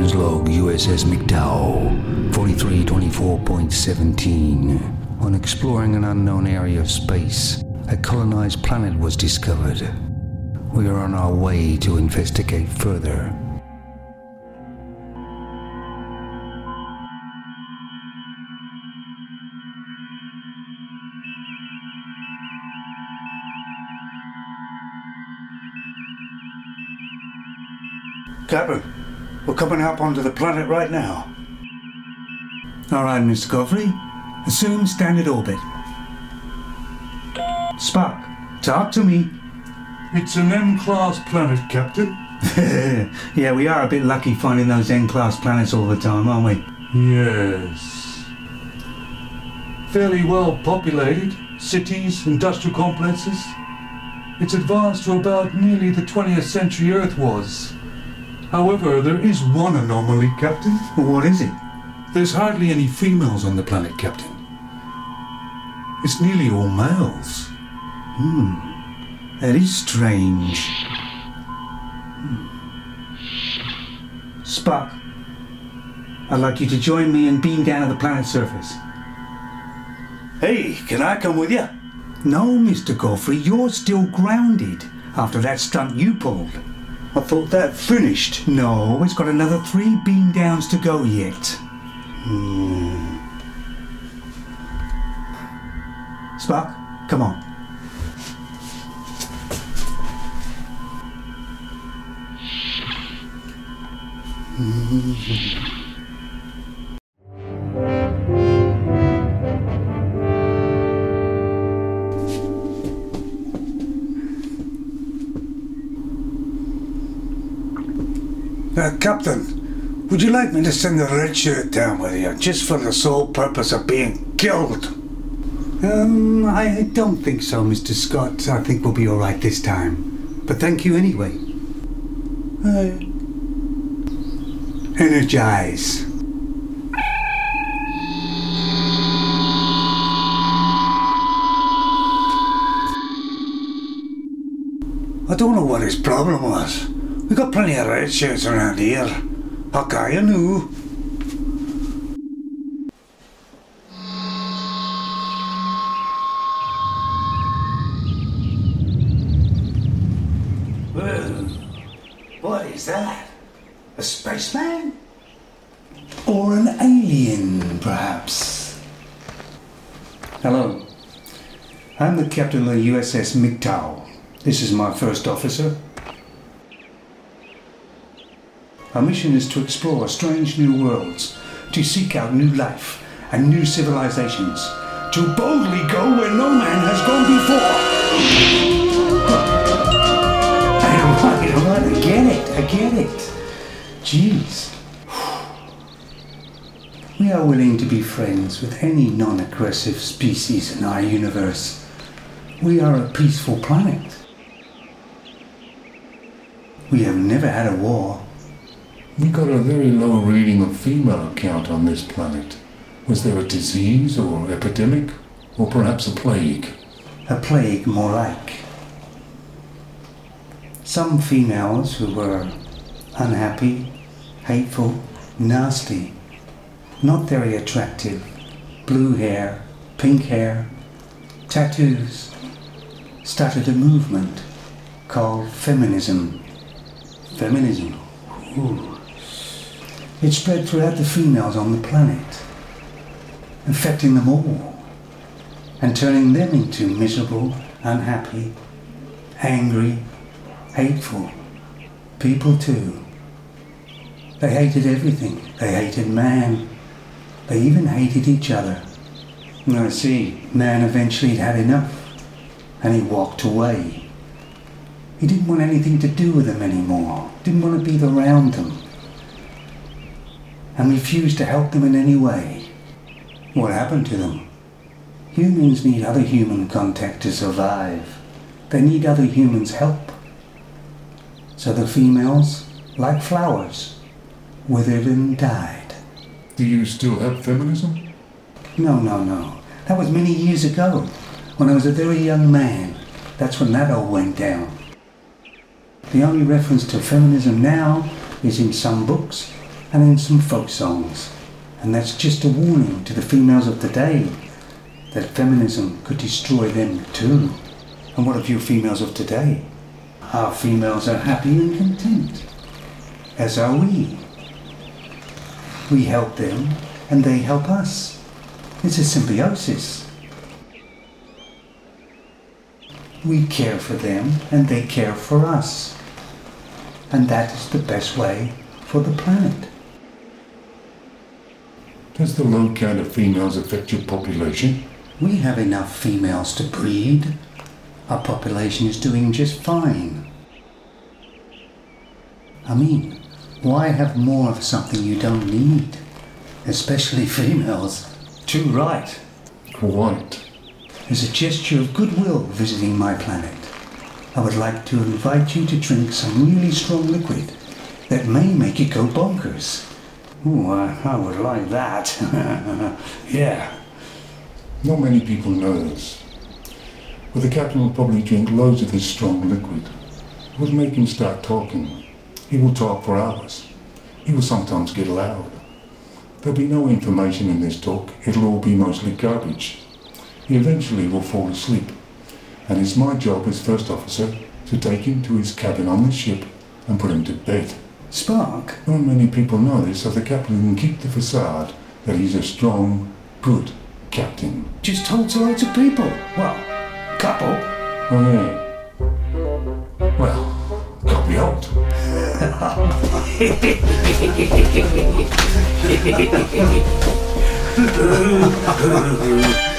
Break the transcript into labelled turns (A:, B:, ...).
A: Translog USS MGTOW 4324.17. On exploring an unknown area of space, a colonized planet was discovered. We are on our way to investigate further.
B: Captain, we're coming up onto the planet right now.
C: All right, Mr. Godfrey. Assume standard orbit. Spock, talk to me.
D: It's an M-class planet, Captain.
C: Yeah, we are a bit lucky finding those N-class planets all the time, aren't we?
D: Yes. Fairly well populated. Cities, industrial complexes. It's advanced to about nearly the 20th century Earth was. However, there is one anomaly, Captain.
C: What is it?
D: There's hardly any females on the planet, Captain. It's nearly all males.
C: That is strange. Spock, I'd like you to join me and beam down to the planet's surface.
B: Hey, can I come with you?
C: No, Mr. Godfrey, you're still grounded after that stunt you pulled.
B: I thought that finished.
C: No, it's got another 3 beam downs to go yet. Spock, come on.
B: Captain, would you like me to send the red shirt down with you, just for the sole purpose of being killed?
C: I don't think so, Mr. Scott. I think we'll be all right this time. But thank you anyway. Energize.
B: I don't know what his problem was. We got plenty of red shirts around here. Okay, I knew. Well, what is that? A spaceman?
C: Or an alien, perhaps. Hello. I'm the captain of the USS MGTOW. This is my first officer. Our mission is to explore strange new worlds, to seek out new life and new civilizations, to boldly go where no man has gone before. Right, I get it. Jeez. We are willing to be friends with any non-aggressive species in our universe. We are a peaceful planet. We have never had a war.
D: We got a very low reading of female count on this planet. Was there a disease or epidemic? Or perhaps a plague?
C: A plague, more like. Some females who were unhappy, hateful, nasty, not very attractive, blue hair, pink hair, tattoos, started a movement called feminism. Feminism. Ooh. It spread throughout the females on the planet, infecting them all, and turning them into miserable, unhappy, angry, hateful people too. They hated everything. They hated man. They even hated each other. And I see, man eventually had enough, and he walked away. He didn't want anything to do with them anymore, didn't want to be around them, and refused to help them in any way. What happened to them? Humans need other human contact to survive. They need other humans' help. So the females, like flowers, withered and died.
D: Do you still have feminism?
C: No. That was many years ago, when I was a very young man. That's when that all went down. The only reference to feminism now is in some books and then some folk songs. And that's just a warning to the females of today that feminism could destroy them too. And what of you females of today? Our females are happy and content, as are we. We help them and they help us. It's a symbiosis. We care for them and they care for us. And that is the best way for the planet.
D: Does the low count of females affect your population?
C: We have enough females to breed. Our population is doing just fine. I mean, why have more of something you don't need? Especially females. Too right.
D: Quite.
C: As a gesture of goodwill visiting my planet, I would like to invite you to drink some really strong liquid that may make you go bonkers. Ooh, I would like that. Yeah.
D: Not many people know this, but the captain will probably drink loads of this strong liquid. It will make him start talking. He will talk for hours. He will sometimes get loud. There'll be no information in this talk. It'll all be mostly garbage. He eventually will fall asleep, and it's my job as first officer to take him to his cabin on the ship and put him to bed.
C: Spark?
D: Not many people know this, so the captain can keep the facade that he's a strong, good captain.
C: Just told to loads of people. Well, couple.
D: Oh yeah. Well, got me out.